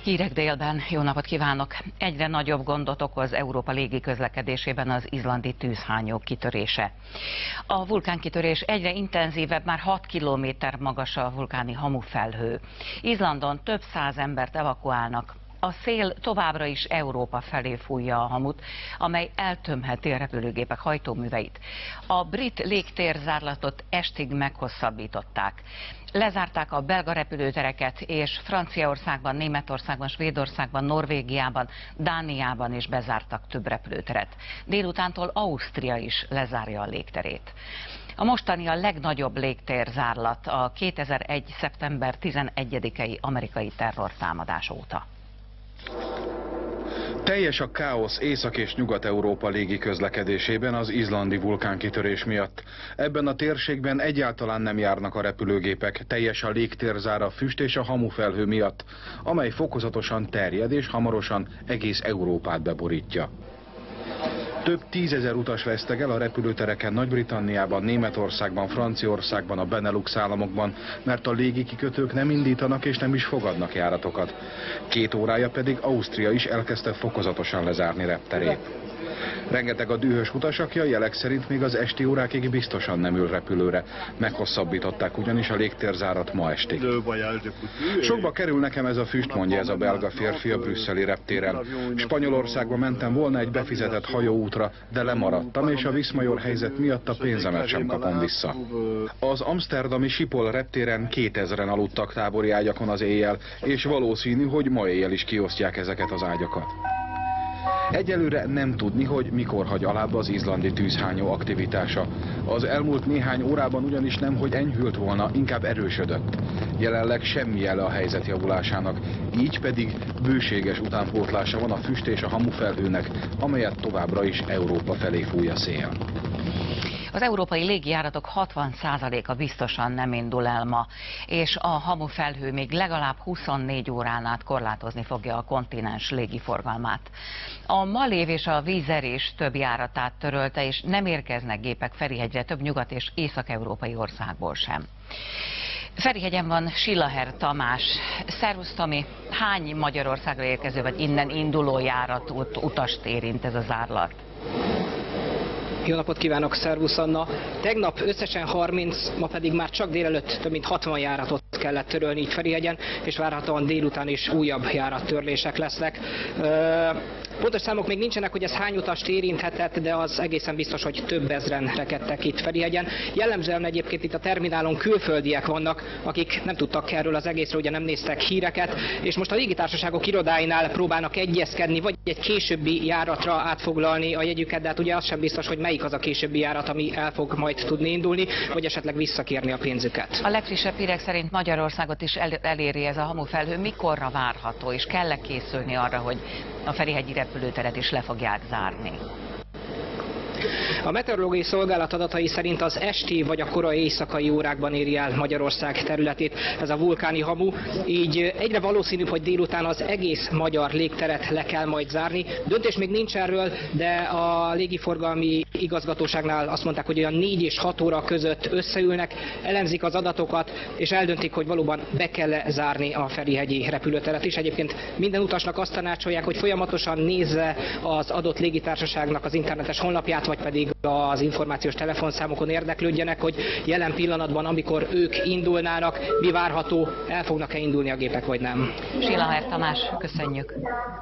Hírek délben, jó napot kívánok! Egyre nagyobb gondot okoz Európa légiközlekedésében az izlandi tűzhányó kitörése. A vulkánkitörés egyre intenzívebb, már 6 kilométer magas a vulkáni hamufelhő. Izlandon több száz embert evakuálnak. A szél továbbra is Európa felé fújja a hamut, amely eltömheti a repülőgépek hajtóműveit. A brit légtérzárlatot estig meghosszabbították. Lezárták a belga repülőtereket, és Franciaországban, Németországban, Svédországban, Norvégiában, Dániában is bezártak több repülőteret. Délutántól Ausztria is lezárja a légterét. A mostani a legnagyobb légtérzárlat a 2001. szeptember 11-i amerikai terrortámadás óta. Teljes a káosz Észak- és Nyugat-Európa légiközlekedésében az izlandi vulkánkitörés miatt. Ebben a térségben egyáltalán nem járnak a repülőgépek, teljes a légtérzár a füst és a hamufelhő miatt, amely fokozatosan terjed és hamarosan egész Európát beborítja. Több tízezer utas veszteg el a repülőtereken Nagy-Britanniában, Németországban, Franciaországban, a Benelux államokban, mert a légikikötők nem indítanak és nem is fogadnak járatokat. 2 órája pedig Ausztria is elkezdte fokozatosan lezárni repterét. Rengeteg a dühös utas, aki a jelek szerint még az esti órákig biztosan nem ül repülőre. Meghosszabbították ugyanis a légtérzárat ma estig. Sokba kerül nekem ez a füst, mondja ez a belga férfi a brüsszeli reptéren. Spanyolországba mentem volna egy befizetett hajóútra, de lemaradtam, és a Viszmajor helyzet miatt a pénzemet sem kapom vissza. Az amszterdami Schiphol reptéren 2000-en aludtak tábori ágyakon az éjjel, és valószínű, hogy ma éjjel is kiosztják ezeket az ágyakat. Egyelőre nem tudni, hogy mikor hagy alább az izlandi tűzhányó aktivitása. Az elmúlt néhány órában ugyanis nem, hogy enyhült volna, inkább erősödött. Jelenleg semmi jele a helyzet javulásának, így pedig bőséges utánpótlása van a füst és a hamufelhőnek, amelyet továbbra is Európa felé fúj a szél. Az európai légijáratok 60%-a biztosan nem indul el ma, és a hamufelhő még legalább 24 órán át korlátozni fogja a kontinens légiforgalmát. A Malév és a Wizz Air is több járatát törölte, és nem érkeznek gépek Ferihegyre több nyugat- és észak-európai országból sem. Ferihegyen van Sillaher Tamás. Szervusz, Tomi! Hány Magyarországra érkező vagy innen induló járatot, utast érint ez a zárlat? Jó napot kívánok, szervusz Anna! Tegnap összesen 30, ma pedig már csak délelőtt több mint 60 járatot kellett törölni így Ferihegyen, és várhatóan délután is újabb járattörlések lesznek. Pontos számok még nincsenek, hogy ez hány utast érinthetett, de az egészen biztos, hogy több ezren rekedtek itt Ferihegyen. Jellemzően egyébként itt a terminálon külföldiek vannak, akik nem tudtak erről az egészről, ugye nem néztek híreket, és most a légitársaságok irodáinál próbálnak egyezkedni, vagy egy későbbi járatra átfoglalni a jegyüket, de hát ugye az sem biztos, hogy melyik az a későbbi járat, ami el fog majd tudni indulni, vagy esetleg visszakérni a pénzüket. A legfrissebb hírek szerint Magyarországot is eléri ez a hamufelhő. Mikorra várható, és kell-e készülni arra, hogy a ferihegyi repülőteret is le fogják zárni? A meteorológiai szolgálat adatai szerint az esti vagy a korai éjszakai órákban éri el Magyarország területét ez a vulkáni hamu, így egyre valószínűbb, hogy délután az egész magyar légteret le kell majd zárni. Döntés még nincs erről, de a légiforgalmi igazgatóságnál azt mondták, hogy olyan 4 és 6 óra között összeülnek, elemzik az adatokat, és eldöntik, hogy valóban be kell zárni a ferihegyi repülőteret is. Egyébként minden utasnak azt tanácsolják, hogy folyamatosan nézze az adott légitársaságnak az internetes honlapját, vagy pedig az információs telefonszámokon érdeklődjenek, hogy jelen pillanatban, amikor ők indulnának, mi várható, el fognak-e indulni a gépek, vagy nem. Sillaher Tamás, köszönjük!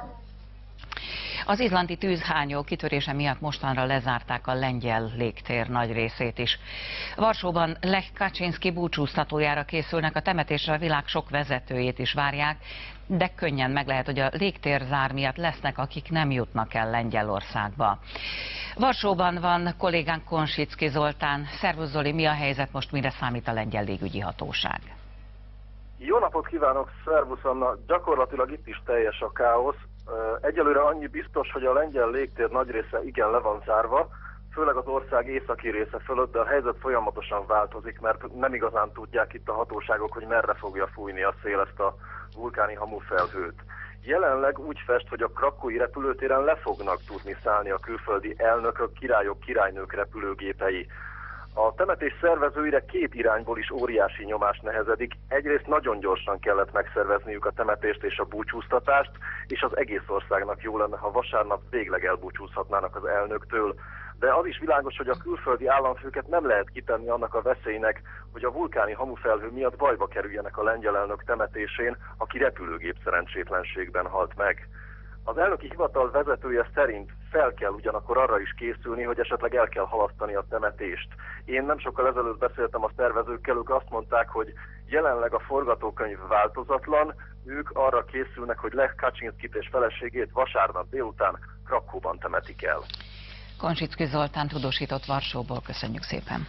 Az izlandi tűzhányó kitörése miatt mostanra lezárták a lengyel légtér nagy részét is. Varsóban Lech Kaczynszki búcsúztatójára készülnek, a temetésre a világ sok vezetőjét is várják, de könnyen meg lehet, hogy a légtérzár miatt lesznek, akik nem jutnak el Lengyelországba. Varsóban van kollégánk Konsicki Zoltán. Szervusz Zoli, mi a helyzet most, mire számít a lengyel légügyi hatóság? Jó napot kívánok, szervusz Anna! Gyakorlatilag itt is teljes a káosz. Egyelőre annyi biztos, hogy a lengyel légtér nagy része igen le van zárva, főleg az ország északi része fölött, de a helyzet folyamatosan változik, mert nem igazán tudják itt a hatóságok, hogy merre fogja fújni a szél ezt a vulkáni hamufelhőt. Jelenleg úgy fest, hogy a krakói repülőtéren le fognak tudni szállni a külföldi elnökök, királyok, királynők repülőgépei. A temetés szervezőire két irányból is óriási nyomás nehezedik. Egyrészt nagyon gyorsan kellett megszervezniük a temetést és a búcsúztatást, és az egész országnak jó lenne, ha vasárnap végleg elbúcsúzhatnának az elnöktől. De az is világos, hogy a külföldi államfőket nem lehet kitenni annak a veszélynek, hogy a vulkáni hamufelhő miatt bajba kerüljenek a lengyel elnök temetésén, aki repülőgép szerencsétlenségben halt meg. Az elnöki hivatal vezetője szerint fel kell ugyanakkor arra is készülni, hogy esetleg el kell halasztani a temetést. Én nem sokkal ezelőtt beszéltem a szervezőkkel, ők azt mondták, hogy jelenleg a forgatókönyv változatlan, ők arra készülnek, hogy Lech Kaczynszkit és feleségét vasárnap délután Krakóban temetik el. Koncsicki Zoltán tudósított Varsóból, köszönjük szépen.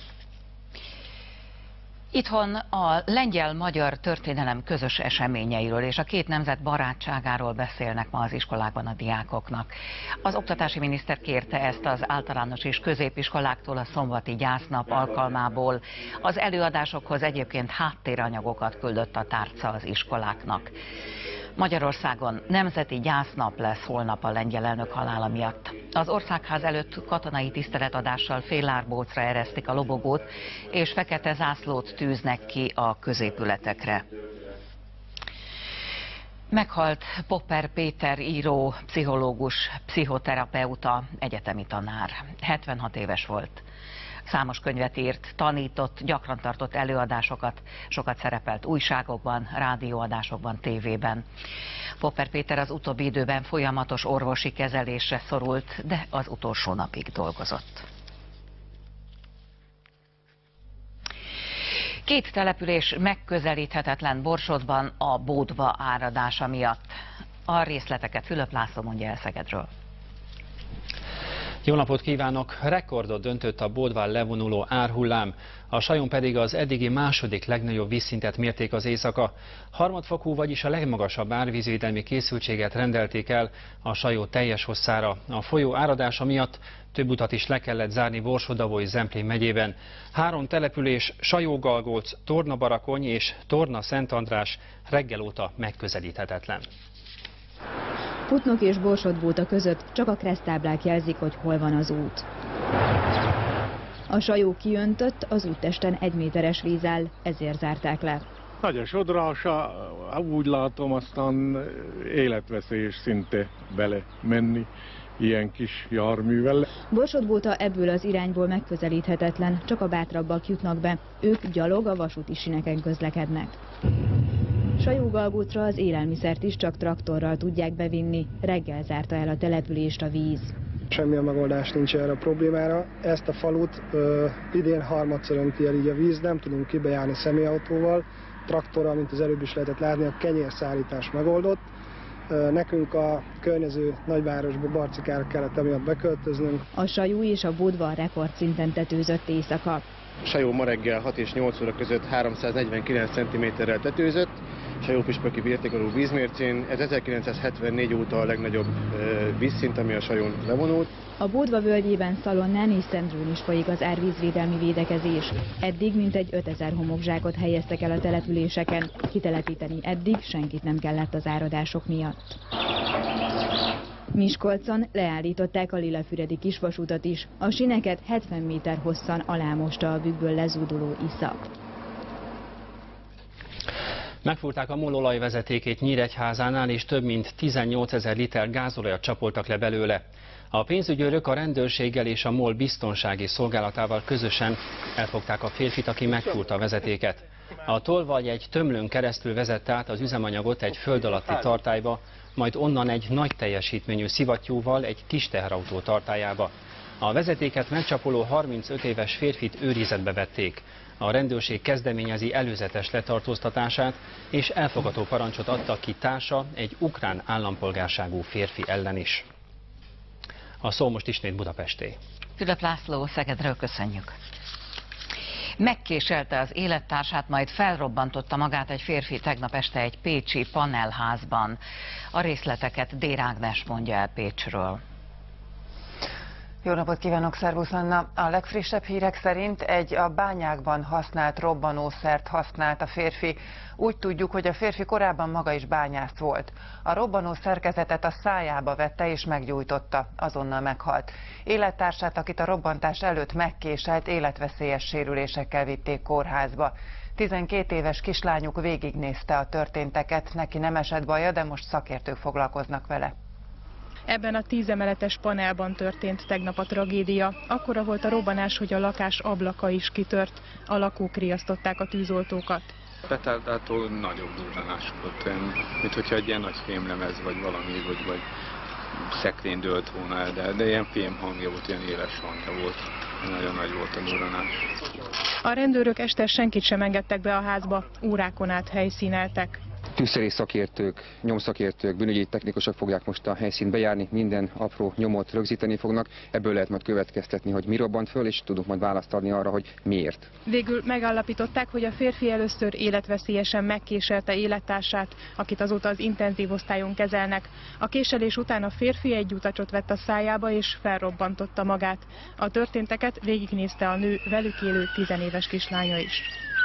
Itthon a lengyel-magyar történelem közös eseményeiről és a két nemzet barátságáról beszélnek ma az iskolákban a diákoknak. Az oktatási miniszter kérte ezt az általános és középiskoláktól a szombati gyásznap alkalmából. Az előadásokhoz egyébként háttéranyagokat küldött a tárca az iskoláknak. Magyarországon nemzeti gyásznap lesz holnap a lengyel elnök halála miatt. Az országház előtt katonai tiszteletadással félárbócra eresztik a lobogót, és fekete zászlót tűznek ki a középületekre. Meghalt Popper Péter író, pszichológus, pszichoterapeuta, egyetemi tanár. 76 éves volt. Számos könyvet írt, tanított, gyakran tartott előadásokat, sokat szerepelt újságokban, rádióadásokban, tévében. Popper Péter az utóbbi időben folyamatos orvosi kezelésre szorult, de az utolsó napig dolgozott. Két település megközelíthetetlen Borsodban a Bódva áradása miatt. A részleteket Fülöp László mondja el Szegedről. Jó napot kívánok! Rekordot döntött a Bódván levonuló árhullám, a Sajon pedig az eddigi második legnagyobb vízszintet mérték az éjszaka. Harmadfokú, vagyis a legmagasabb árvízvédelmi készültséget rendelték el a Sajó teljes hosszára. A folyó áradása miatt több utat is le kellett zárni Borsod-Abaúj-Zemplén megyében. 3 település, Sajó-Galgóc, Torna-Barakony és Torna-Szent András reggel óta megközelíthetetlen. Putnok és Borsod-Bóta között csak a kereszttáblák jelzik, hogy hol van az út. A Sajó kiöntött, az úttesten 1 méteres víz áll, ezért zárták le. Nagyon sodrás, úgy látom, aztán életveszélyes szinte bele menni ilyen kis járművel. Borsod-Bóta ebből az irányból megközelíthetetlen, csak a bátrabbak jutnak be, ők gyalog a vasúti sineken közlekednek. Sajó-Galgócra az élelmiszert is csak traktorral tudják bevinni, reggel zárta el a települést a víz. Semmilyen megoldás nincs erre a problémára. Ezt a falut idén harmadszor önti el így a víz, nem tudunk kibejárni személyautóval, traktorral, mint az előbb is lehetett látni, a kenyérszállítás megoldott. Nekünk a környező nagyvárosba, Barcikára kellett emiatt beköltöznünk. A Sajó és a Bódva rekordszinten tetőzött éjszaka. Sajó ma reggel 6 és 8 óra között 349 cm-rel tetőzött, Sajó-Püspöki birtokoló vízmércén. Ez 1974 óta a legnagyobb vízszint, ami a Sajón levonult. A Bódva völgyében, Szalonnán és Szendrún is folyik az árvízvédelmi védekezés. Eddig mintegy 5000 homokzsákot helyeztek el a településeken. Kitelepíteni eddig senkit nem kellett az áradások miatt. Miskolcon leállították a Lilafüredi kisvasutat is. A sineket 70 méter hosszan alámosta a bükkből lezúduló iszap. Megfúrták a MOL olajvezetékét Nyíregyházánál, és több mint 18 000 liter gázolajat csapoltak le belőle. A pénzügyőrök a rendőrséggel és a MOL biztonsági szolgálatával közösen elfogták a férfit, aki megfúrta a vezetéket. A tolvaj egy tömlőn keresztül vezette át az üzemanyagot egy föld alatti tartályba, majd onnan egy nagy teljesítményű szivattyúval egy kis teherautó tartályába. A vezetéket megcsapoló 35 éves férfit őrizetbe vették. A rendőrség kezdeményezi előzetes letartóztatását, és elfogató parancsot adtak ki társa egy ukrán állampolgárságú férfi ellen is. A szó most ismét Budapesté. Fülöp László, Szegedről köszönjük. Megkéselte az élettársát, majd felrobbantotta magát egy férfi tegnap este egy pécsi panelházban. A részleteket Dér Ágnes mondja el Pécsről. Jó napot kívánok, szervusz Anna! A legfrissebb hírek szerint egy a bányákban használt robbanószert használt a férfi. Úgy tudjuk, hogy a férfi korábban maga is bányász volt. A robbanó szerkezetet a szájába vette és meggyújtotta, azonnal meghalt. Élettársát, akit a robbantás előtt megkéselt, életveszélyes sérülésekkel vitték kórházba. 12 éves kislányuk végignézte a történteket, neki nem esett baja, de most szakértők foglalkoznak vele. Ebben a 10 emeletes panelban történt tegnap a tragédia. Akkora volt a robbanás, hogy a lakás ablaka is kitört. A lakók riasztották a tűzoltókat. Petárdától nagyobb durranás volt, mint hogyha egy ilyen nagy fémlemez vagy valami, vagy szekrény dőlt volna el, de ilyen fém hangja volt, ilyen éles hangja volt. Nagyon nagy volt a durranás. A rendőrök este senkit sem engedtek be a házba, órákon át helyszíneltek. Tűzszerész szakértők, nyomszakértők, bűnügyi technikusok fogják most a helyszínt bejárni, minden apró nyomot rögzíteni fognak, ebből lehet majd következtetni, hogy mi robbant föl, és tudunk majd választ adni arra, hogy miért. Végül megállapították, hogy a férfi először életveszélyesen megkéselte élettársát, akit azóta az intenzív osztályon kezelnek. A késelés után a férfi egy utacsot vett a szájába és felrobbantotta magát. A történteket végignézte a nő velük élő 10 éves kislánya is.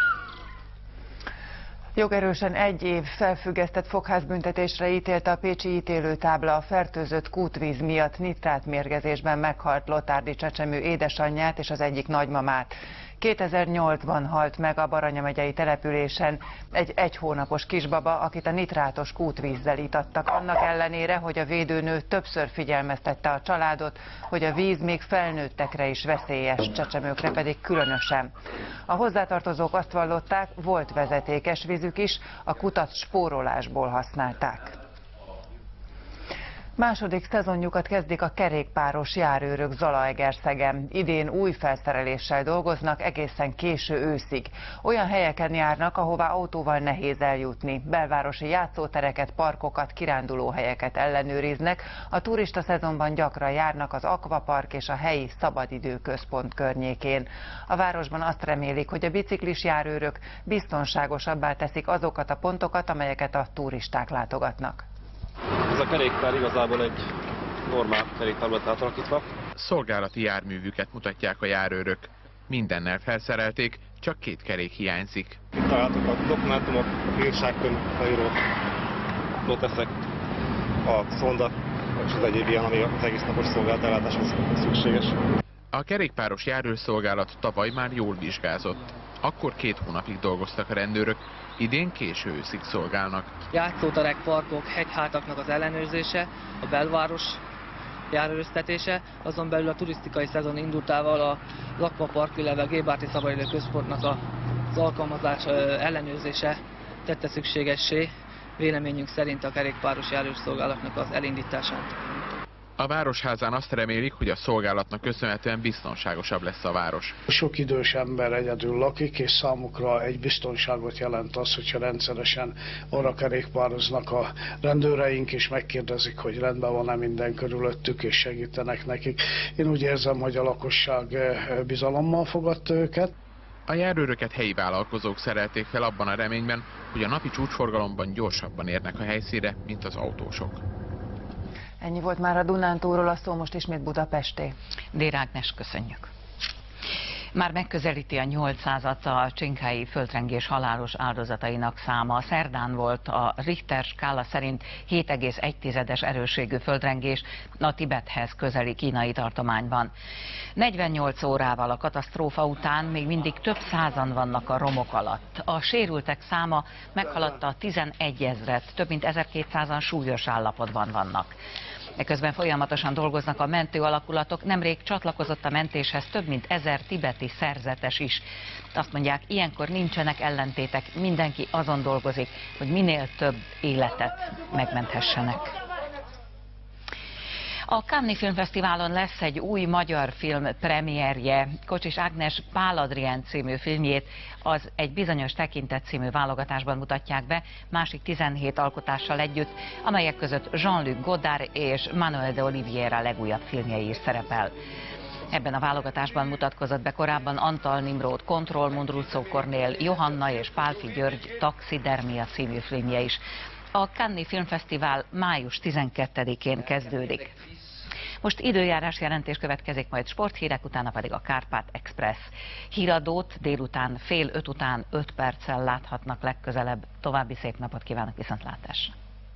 Jogerősen 1 év felfüggesztett fogházbüntetésre ítélte a pécsi ítélőtábla a fertőzött kútvíz miatt nitrátmérgezésben meghalt Lotárdi csecsemő édesanyját és az egyik nagymamát. 2008-ban halt meg a Baranya megyei településen egy 1 hónapos kisbaba, akit a nitrátos kútvízzel itattak, annak ellenére, hogy a védőnő többször figyelmeztette a családot, hogy a víz még felnőttekre is veszélyes, csecsemőkre pedig különösen. A hozzátartozók azt vallották, volt vezetékes vízük is, a kutat spórolásból használták. Második szezonjukat kezdik a kerékpáros járőrök Zalaegerszegen. Idén új felszereléssel dolgoznak egészen késő őszig. Olyan helyeken járnak, ahová autóval nehéz eljutni. Belvárosi játszótereket, parkokat, kirándulóhelyeket ellenőriznek. A turista szezonban gyakran járnak az akvapark és a helyi szabadidőközpont környékén. A városban azt remélik, hogy a biciklis járőrök biztonságosabbá teszik azokat a pontokat, amelyeket a turisták látogatnak. Ez a kerékpár igazából egy normál kerékpár lett átalakítva. Szolgálati járművüket mutatják a járőrök. Mindennel felszerelték, csak 2 kerék hiányzik. Itt találtuk a dokumentumok, a bírságkönyv, leíró noteszek, a szonda, és az egyéb ilyen, ami az egész napos szolgálatellátáshoz szükséges. A kerékpáros járőrszolgálat tavaly már jól vizsgázott. Akkor 2 hónapig dolgoztak a rendőrök, idén késő őszig szolgálnak. Játszóterek, parkok, hegyhátaknak az ellenőrzése, a belváros járőröztetése, azon belül a turisztikai szezon indultával az akvapark, illetve a Gébárti Szabadidő Központnak az alkalmazás ellenőrzése tette szükségessé véleményünk szerint a kerékpáros járőrszolgálatnak az elindítását. A Városházán azt remélik, hogy a szolgálatnak köszönhetően biztonságosabb lesz a város. Sok idős ember egyedül lakik, és számukra egy biztonságot jelent az, hogyha rendszeresen arra kerékpároznak a rendőreink, és megkérdezik, hogy rendben van-e minden körülöttük, és segítenek nekik. Én úgy érzem, hogy a lakosság bizalommal fogadta őket. A járőröket helyi vállalkozók szerelték fel abban a reményben, hogy a napi csúcsforgalomban gyorsabban érnek a helyszínre, mint az autósok. Ennyi volt már a Dunántúlról, a szó most ismét Budapesté. Dér Ágnes, köszönjük. Már megközelíti a 800-at a csinkhelyi földrengés halálos áldozatainak száma. Szerdán volt a Richter skála szerint 7,1-es erősségű földrengés a Tibethez közeli kínai tartományban. 48 órával a katasztrófa után még mindig több százan vannak a romok alatt. A sérültek száma meghaladta a 11 000-et, több mint 1200-an súlyos állapotban vannak. Eközben folyamatosan dolgoznak a mentő alakulatok, nemrég csatlakozott a mentéshez több mint 1000 tibeti szerzetes is. Azt mondják, ilyenkor nincsenek ellentétek, mindenki azon dolgozik, hogy minél több életet megmenthessenek. A Cannes-i Filmfesztiválon lesz egy új magyar film premierje. Kocsis Ágnes Pál Adrien című filmjét az Egy bizonyos tekintet című válogatásban mutatják be, másik 17 alkotással együtt, amelyek között Jean-Luc Godard és Manuel de Oliveira legújabb filmjei is szerepel. Ebben a válogatásban mutatkozott be korábban Antal Nimród Kontroll, Mundruczó Kornél Johanna és Pálfi György Taxidermia című filmje is. A Cannes-i Filmfesztivál május 12-én kezdődik. Most időjárás jelentés következik, majd sporthírek, utána pedig a Kárpát Express. Híradót délután fél 5 után 5 perccel láthatnak legközelebb. További szép napot kívánok, viszontlátásra!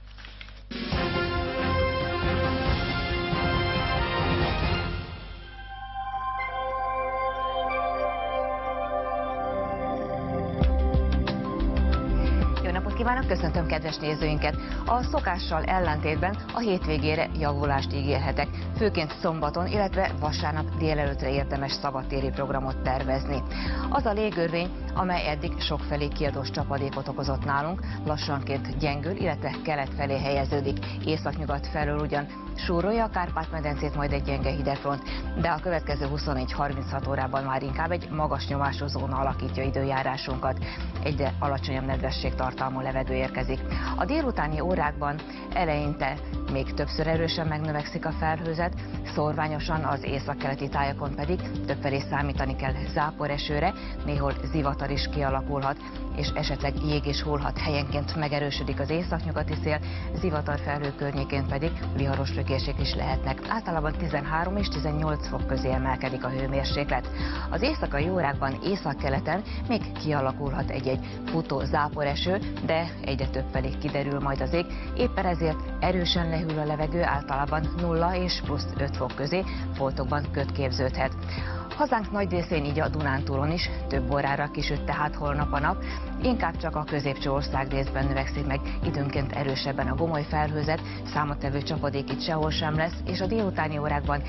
Kívánok, köszöntöm kedves nézőinket! A szokással ellentétben a hétvégére javulást ígérhetek, főként szombaton, illetve vasárnap délelőttre érdemes szabadtéri programot tervezni. Az a légörvény, amely eddig sokfelé kiadós csapadékot okozott nálunk, lassanként gyengül, illetve kelet felé helyeződik. Északnyugat felől ugyan súrolja a Kárpát-medencét majd egy gyenge hidegfront, de a következő 24-36 órában már inkább egy magas nyomású zóna alakítja időjárásunkat. Egyre alacsonyabb nedvességtartalmú levegő érkezik. A délutáni órákban eleinte még többször erősen megnövekszik a felhőzet, szórványosan az északkeleti tájakon pedig többfelé számítani kell záporesőre, néhol zivatar is kialakulhat, és esetleg jég is hullhat, helyenként megerősödik az északnyugati szél, zivatar felhő környékén pedig viharos lökések is lehetnek. Általában 13 és 18 fok közé emelkedik a hőmérséklet. Az éjszakai órákban északkeleten még kialakulhat egy-egy futó záporeső, de egyre többfelé kiderül majd az ég. Éppen ezért erősen lehűl a levegő, általában 0 és plusz 5 fok közé, foltokban köd képződhet. Hazánk nagy részén, így a Dunántúlon is több órára kisüt tehát holnap a nap, inkább csak a középső országrészben növekszik meg időnként erősebben a gomoly felhőzet, számottevő csapadék itt sehol sem lesz, és a délutáni órákban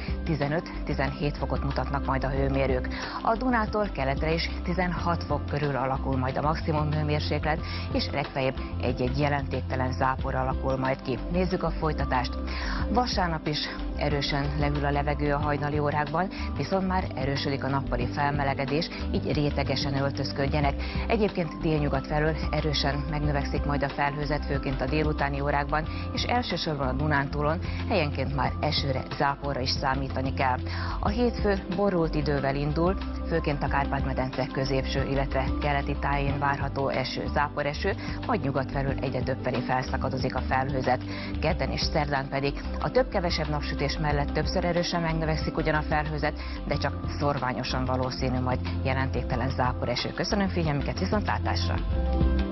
15-17 fokot mutatnak majd a hőmérők. A Dunától keletre is 16 fok körül alakul majd a maximum hőmérséklet, és legfeljebb egy-egy jelentéktelen zápor alakul majd ki. Nézzük a folytatást. Vasárnap is erősen lehűl a levegő a hajnali órákban, viszont már erősödik a nappali felmelegedés, így rétegesen öltözködjenek. Egyébként délnyugat felől erősen megnövekszik majd a felhőzet, főként a délutáni órákban, és elsősorban a Dunántúlon helyenként már esőre, záporra is számítani kell. A hétfő borult idővel indul, főként a Kárpát-medence középső, illetve keleti tájén várható eső, záporeső, majd nyugat felől egyre többfelé felszakadozik a felhőzet. Kedden és szerdán pedig a több-kevesebb napsütés mellett többször erősen megnövekszik ugyan a felhőzet, de csak szorványosan valószínű majd jelentéktelen záporeső. Köszönöm figyelmüket, viszontlátásra!